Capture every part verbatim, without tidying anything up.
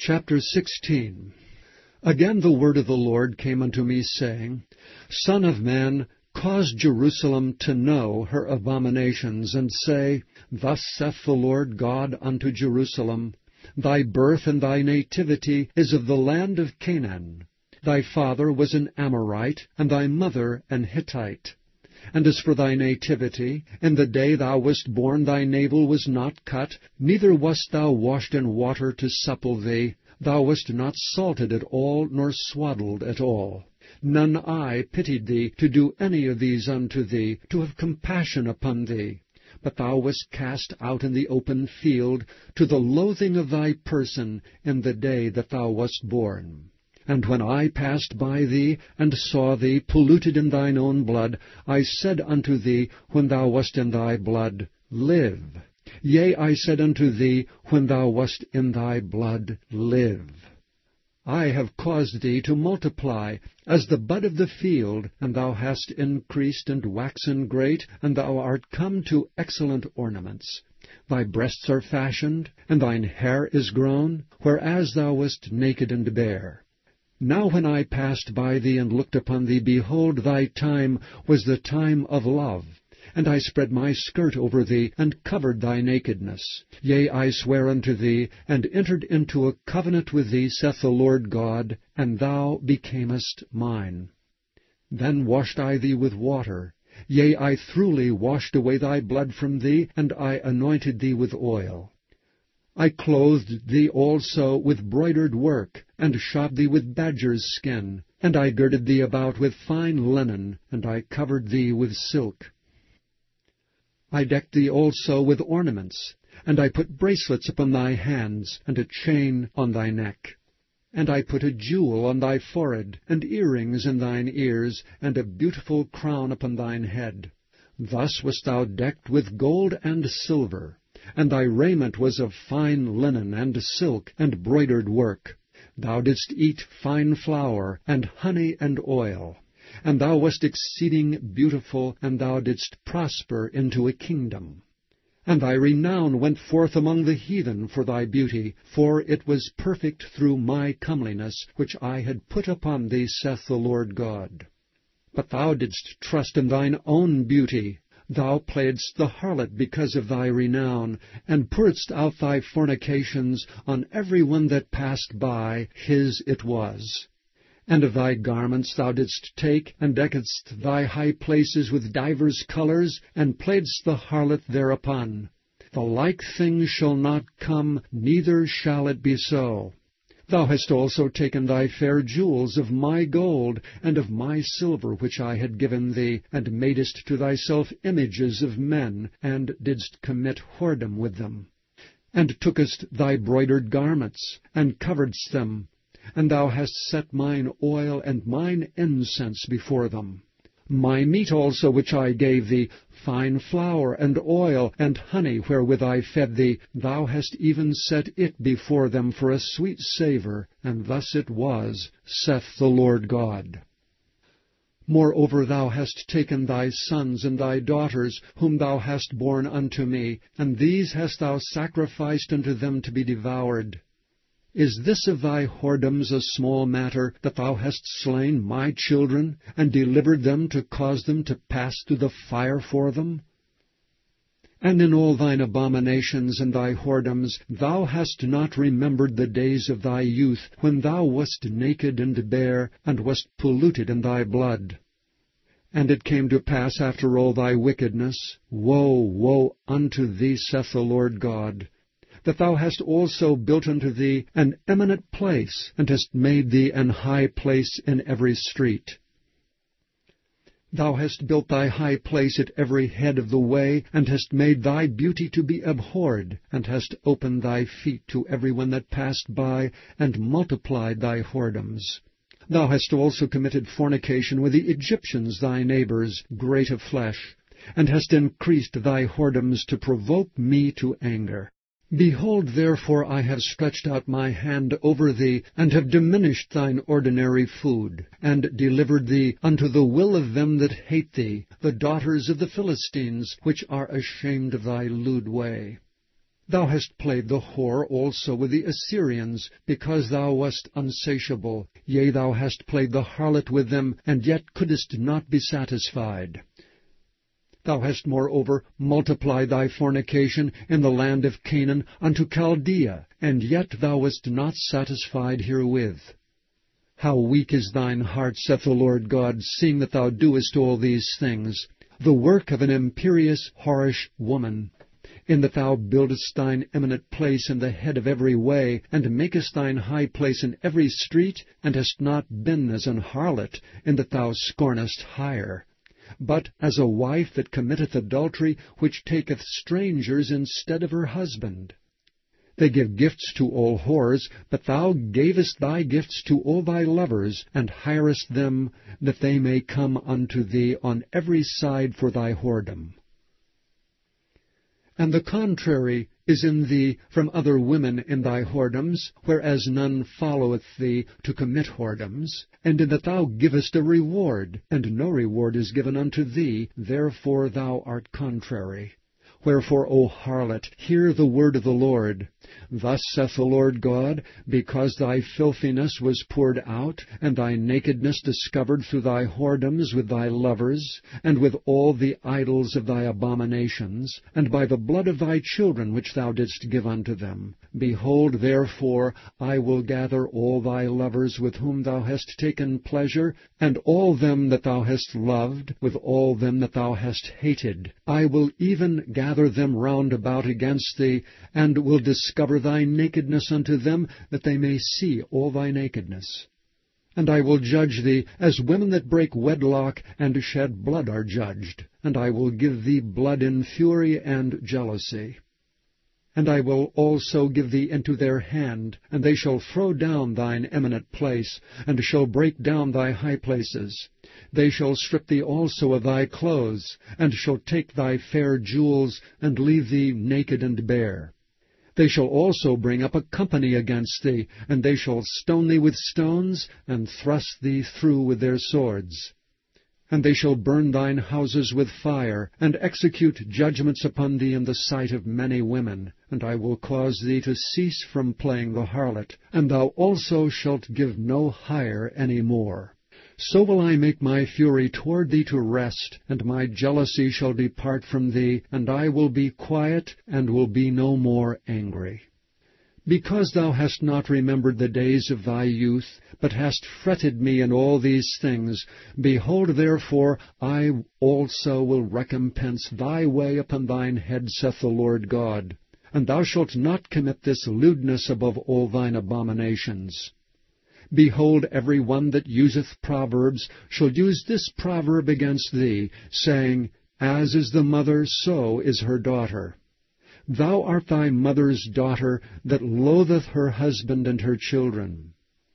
Chapter sixteen. Again the word of the Lord came unto me, saying, Son of man, cause Jerusalem to know her abominations, and say, Thus saith the Lord God unto Jerusalem, Thy birth and thy nativity is of the land of Canaan. Thy father was an Amorite, and thy mother an Hittite. And as for thy nativity, in the day thou wast born thy navel was not cut, neither wast thou washed in water to supple thee. Thou wast not salted at all, nor swaddled at all. None eye pitied thee to do any of these unto thee, to have compassion upon thee. But thou wast cast out in the open field, to the loathing of thy person, in the day that thou wast born. And when I passed by thee, and saw thee polluted in thine own blood, I said unto thee, when thou wast in thy blood, Live. Yea, I said unto thee, when thou wast in thy blood, Live. I have caused thee to multiply, as the bud of the field, and thou hast increased and waxen great, and thou art come to excellent ornaments. Thy breasts are fashioned, and thine hair is grown, whereas thou wast naked and bare. Now when I passed by thee and looked upon thee, behold, thy time was the time of love. And I spread my skirt over thee, and covered thy nakedness. Yea, I sware unto thee, and entered into a covenant with thee, saith the Lord God, and thou becamest mine. Then washed I thee with water. Yea, I throughly washed away thy blood from thee, and I anointed thee with oil. I clothed thee also with broidered work, and shod thee with badger's skin, and I girded thee about with fine linen, and I covered thee with silk. I decked thee also with ornaments, and I put bracelets upon thy hands, and a chain on thy neck. And I put a jewel on thy forehead, and earrings in thine ears, and a beautiful crown upon thine head. Thus wast thou decked with gold and silver. And thy raiment was of fine linen, and silk, and broidered work. Thou didst eat fine flour, and honey, and oil. And thou wast exceeding beautiful, and thou didst prosper into a kingdom. And thy renown went forth among the heathen for thy beauty, for it was perfect through my comeliness, which I had put upon thee, saith the Lord God. But thou didst trust in thine own beauty. Thou playedst the harlot because of thy renown, and pouredst out thy fornications on every one that passed by, his it was. And of thy garments thou didst take, and deckedst thy high places with divers colours, and playedst the harlot thereupon. The like thing shall not come, neither shall it be so. Thou hast also taken thy fair jewels of my gold, and of my silver which I had given thee, and madest to thyself images of men, and didst commit whoredom with them. And tookest thy broidered garments, and coveredst them, and thou hast set mine oil and mine incense before them. My meat also which I gave thee, fine flour, and oil, and honey wherewith I fed thee, thou hast even set it before them for a sweet savour, and thus it was, saith the Lord God. Moreover thou hast taken thy sons and thy daughters, whom thou hast borne unto me, and these hast thou sacrificed unto them to be devoured. Is this of thy whoredoms a small matter, that thou hast slain my children, and delivered them to cause them to pass through the fire for them? And in all thine abominations and thy whoredoms thou hast not remembered the days of thy youth, when thou wast naked and bare, and wast polluted in thy blood. And it came to pass after all thy wickedness, Woe, woe unto thee, saith the Lord God, that thou hast also built unto thee an eminent place, and hast made thee an high place in every street. Thou hast built thy high place at every head of the way, and hast made thy beauty to be abhorred, and hast opened thy feet to every one that passed by, and multiplied thy whoredoms. Thou hast also committed fornication with the Egyptians thy neighbours, great of flesh, and hast increased thy whoredoms to provoke me to anger. Behold, therefore, I have stretched out my hand over thee, and have diminished thine ordinary food, and delivered thee unto the will of them that hate thee, the daughters of the Philistines, which are ashamed of thy lewd way. Thou hast played the whore also with the Assyrians, because thou wast unsatiable. Yea, thou hast played the harlot with them, and yet couldest not be satisfied. Thou hast moreover multiplied thy fornication in the land of Canaan unto Chaldea, and yet thou wast not satisfied herewith. How weak is thine heart, saith the Lord God, seeing that thou doest all these things, the work of an imperious, whorish woman, in that thou buildest thine eminent place in the head of every way, and makest thine high place in every street, and hast not been as an harlot, in that thou scornest hire, but as a wife that committeth adultery, which taketh strangers instead of her husband. They give gifts to all whores, but thou gavest thy gifts to all thy lovers, and hirest them, that they may come unto thee on every side for thy whoredom. And the contrary is in thee from other women in thy whoredoms, whereas none followeth thee to commit whoredoms, and in that thou givest a reward, and no reward is given unto thee, therefore thou art contrary. Wherefore, O harlot, hear the word of the Lord. Thus saith the Lord God, because thy filthiness was poured out, and thy nakedness discovered through thy whoredoms with thy lovers, and with all the idols of thy abominations, and by the blood of thy children which thou didst give unto them. Behold, therefore, I will gather all thy lovers with whom thou hast taken pleasure, and all them that thou hast loved, with all them that thou hast hated. I will even gather them round about against thee, and will discover thy nakedness unto them, that they may see all thy nakedness. And I will judge thee as women that break wedlock and shed blood are judged, and I will give thee blood in fury and jealousy. And I will also give thee into their hand, and they shall throw down thine eminent place, and shall break down thy high places. They shall strip thee also of thy clothes, and shall take thy fair jewels, and leave thee naked and bare. They shall also bring up a company against thee, and they shall stone thee with stones, and thrust thee through with their swords. And they shall burn thine houses with fire, and execute judgments upon thee in the sight of many women. And I will cause thee to cease from playing the harlot, and thou also shalt give no hire any more. So will I make my fury toward thee to rest, and my jealousy shall depart from thee, and I will be quiet, and will be no more angry. Because thou hast not remembered the days of thy youth, but hast fretted me in all these things, behold, therefore, I also will recompense thy way upon thine head, saith the Lord God. And thou shalt not commit this lewdness above all thine abominations. Behold, every one that useth proverbs shall use this proverb against thee, saying, As is the mother, so is her daughter. Thou art thy mother's daughter, that loatheth her husband and her children.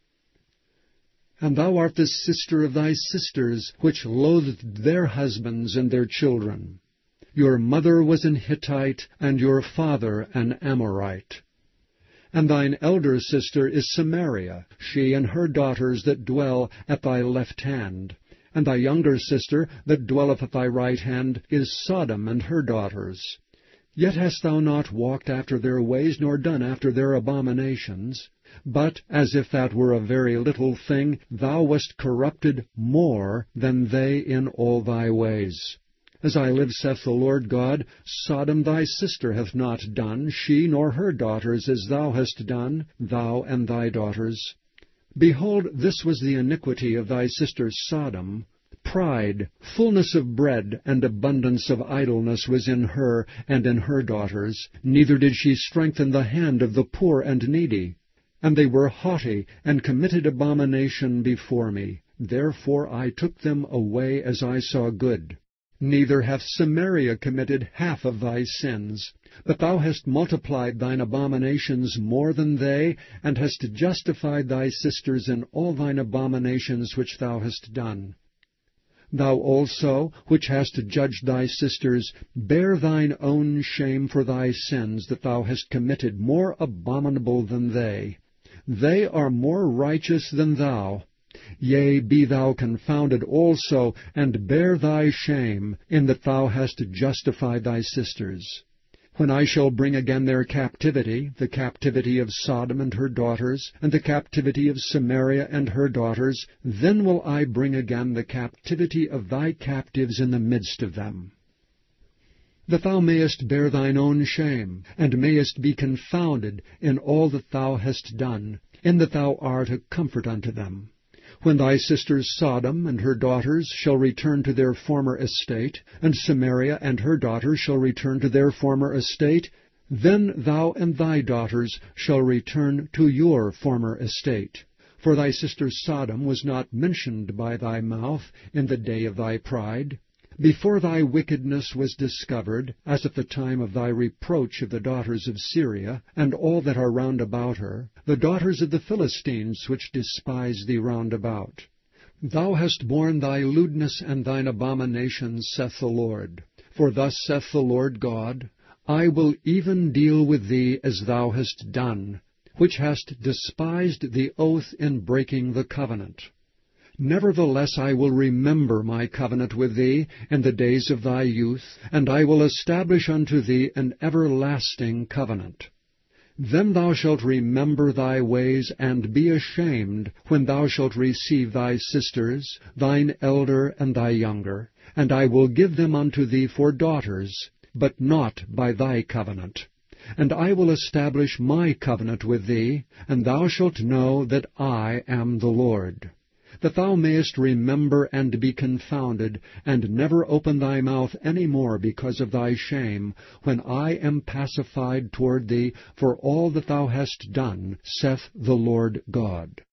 And thou art the sister of thy sisters, which loathed their husbands and their children. Your mother was an Hittite, and your father an Amorite. And thine elder sister is Samaria, she and her daughters that dwell at thy left hand. And thy younger sister that dwelleth at thy right hand is Sodom and her daughters. Yet hast thou not walked after their ways, nor done after their abominations. But, as if that were a very little thing, thou wast corrupted more than they in all thy ways. As I live, saith the Lord God, Sodom thy sister hath not done, she nor her daughters, as thou hast done, thou and thy daughters. Behold, this was the iniquity of thy sister Sodom. Pride, fullness of bread, and abundance of idleness was in her and in her daughters, neither did she strengthen the hand of the poor and needy. And they were haughty, and committed abomination before me. Therefore I took them away as I saw good. Neither hath Samaria committed half of thy sins, but thou hast multiplied thine abominations more than they, and hast justified thy sisters in all thine abominations which thou hast done. Thou also, which hast judged thy sisters, bear thine own shame for thy sins that thou hast committed more abominable than they. They are more righteous than thou. Yea, be thou confounded also, and bear thy shame, in that thou hast justified thy sisters. When I shall bring again their captivity, the captivity of Sodom and her daughters, and the captivity of Samaria and her daughters, then will I bring again the captivity of thy captives in the midst of them. That thou mayest bear thine own shame, and mayest be confounded in all that thou hast done, in that thou art a comfort unto them. When thy sister Sodom and her daughters shall return to their former estate, and Samaria and her daughters shall return to their former estate, then thou and thy daughters shall return to your former estate. For thy sister Sodom was not mentioned by thy mouth in the day of thy pride, before thy wickedness was discovered, as at the time of thy reproach of the daughters of Syria, and all that are round about her, the daughters of the Philistines which despise thee round about. Thou hast borne thy lewdness and thine abominations, saith the Lord. For thus saith the Lord God, I will even deal with thee as thou hast done, which hast despised the oath in breaking the covenant. Nevertheless I will remember my covenant with thee in the days of thy youth, and I will establish unto thee an everlasting covenant. Then thou shalt remember thy ways, and be ashamed, when thou shalt receive thy sisters, thine elder and thy younger, and I will give them unto thee for daughters, but not by thy covenant. And I will establish my covenant with thee, and thou shalt know that I am the Lord. That thou mayest remember and be confounded, and never open thy mouth any more because of thy shame, when I am pacified toward thee for all that thou hast done, saith the Lord God.